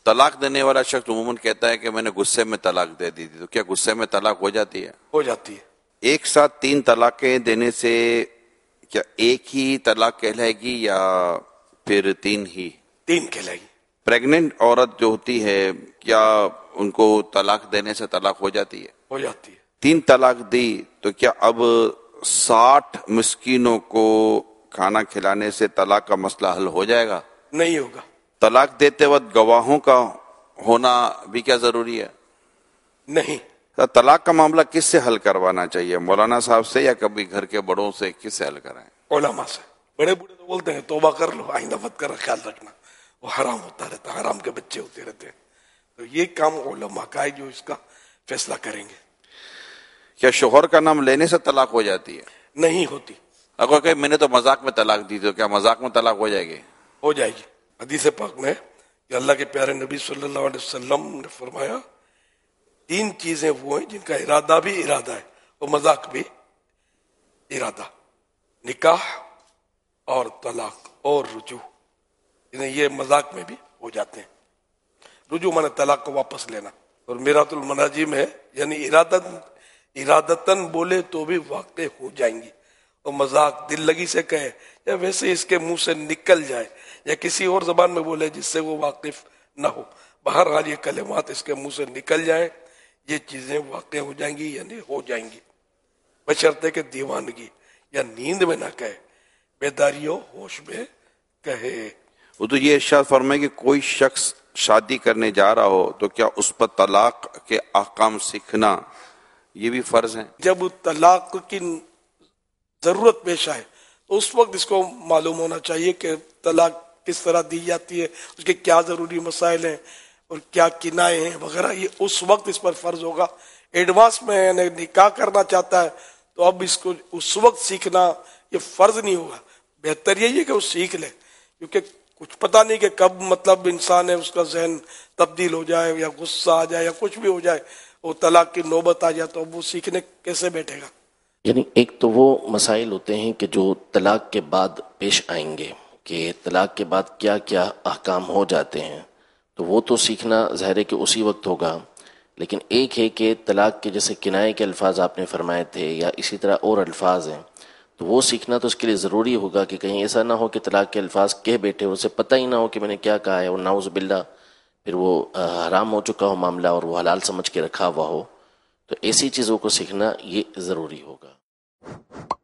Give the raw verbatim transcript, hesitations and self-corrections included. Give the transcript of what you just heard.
طلاق دینے والا شخص عموماً کہتا ہے کہ میں نے غصے میں طلاق دے دی تھی، تو کیا غصے میں طلاق ہو جاتی ہے؟ ہو جاتی ہے۔ ایک ساتھ تین طلاقیں دینے سے کیا ایک ہی طلاق کہلائے گی یا پھر تین ہی؟ تین کہلائے گی۔ پریگننٹ عورت جو ہوتی ہے کیا ان کو طلاق دینے سے طلاق ہو جاتی ہے؟ ہو جاتی ہے۔ تین طلاق دی تو کیا اب ساٹھ مسکینوں کو کھانا کھلانے سے طلاق کا مسئلہ حل ہو جائے گا؟ نہیں ہوگا۔ طلاق دیتے وقت گواہوں کا ہونا بھی کیا ضروری ہے؟ نہیں۔ طلاق کا معاملہ کس سے حل کروانا چاہیے، مولانا صاحب سے یا کبھی گھر کے بڑوں سے؟ کس سے حل کرائیں؟ علماء سے۔ بڑے بوڑھے تو بولتے ہیں توبہ کر لو، آئندہ مت کر، خیال رکھنا، وہ حرام ہوتا رہتا ہے، حرام کے بچے ہوتے رہتے ہیں۔ تو یہ کام علماء کا ہے جو اس کا فیصلہ کریں گے۔ کیا شوہر کا نام لینے سے طلاق ہو جاتی ہے؟ نہیں ہوتی۔ اگر کہ میں نے تو مذاق میں طلاق دی، تو کیا مذاق میں طلاق ہو جائے گی؟ ہو جائے گی۔ حدیث پاک میں کہ اللہ کے پیارے نبی صلی اللہ علیہ وسلم نے فرمایا تین چیزیں وہ ہیں جن کا ارادہ بھی ارادہ ہے اور مذاق بھی ارادہ، نکاح اور طلاق اور رجوع، یہ مذاق میں بھی ہو جاتے ہیں۔ رجوع مانے طلاق کو واپس لینا، اور میرات المناجم ہے یعنی ارادت ارادتاً بولے تو بھی واقع ہو جائیں گی، اور مذاق دل لگی سے کہے یا ویسے اس کے منہ سے نکل جائے یا کسی اور زبان میں بولے جس سے وہ واقف نہ ہو، بہرحال یہ کلمات اس کے منہ سے نکل جائیں، یہ چیزیں واقع ہو جائیں گی یعنی ہو جائیں گی، بشرطے کہ دیوانگی یا نیند میں نہ کہے، بیداری و ہوش میں کہے۔ وہ تو یہ ارشاد فرمائے کہ کوئی شخص شادی کرنے جا رہا ہو تو کیا اس پر طلاق کے احکام سیکھنا یہ بھی فرض ہے؟ جب طلاق کی ضرورت پیش آئے تو اس وقت اس کو معلوم ہونا چاہیے کہ طلاق کس طرح دی جاتی ہے، اس کے کیا ضروری مسائل ہیں اور کیا کنائے ہیں وغیرہ، یہ اس وقت اس پر فرض ہوگا۔ ایڈوانس میں یعنی نکاح کرنا چاہتا ہے تو اب اس کو اس وقت سیکھنا یہ فرض نہیں ہوگا، بہتر یہی ہے کہ وہ سیکھ لے، کیونکہ کچھ پتہ نہیں کہ کب مطلب انسان ہے اس کا ذہن تبدیل ہو جائے یا غصہ آ جائے یا کچھ بھی ہو جائے، وہ طلاق کی نوبت آ جائے تو اب وہ سیکھنے کیسے بیٹھے گا؟ یعنی ایک تو وہ مسائل ہوتے ہیں کہ جو طلاق کے بعد پیش آئیں گے کہ طلاق کے بعد کیا کیا احکام ہو جاتے ہیں، تو وہ تو سیکھنا ظاہر ہے کہ اسی وقت ہوگا، لیکن ایک ہے کہ طلاق کے جیسے کنائے کے الفاظ آپ نے فرمائے تھے یا اسی طرح اور الفاظ ہیں، تو وہ سیکھنا تو اس کے لیے ضروری ہوگا کہ کہیں ایسا نہ ہو کہ طلاق کے الفاظ کہہ بیٹھے اسے پتہ ہی نہ ہو کہ میں نے کیا کہا ہے، اور نعوذ باللہ پھر وہ حرام ہو چکا ہو معاملہ اور وہ حلال سمجھ کے رکھا ہوا ہو، تو ایسی چیزوں کو سیکھنا یہ ضروری ہوگا۔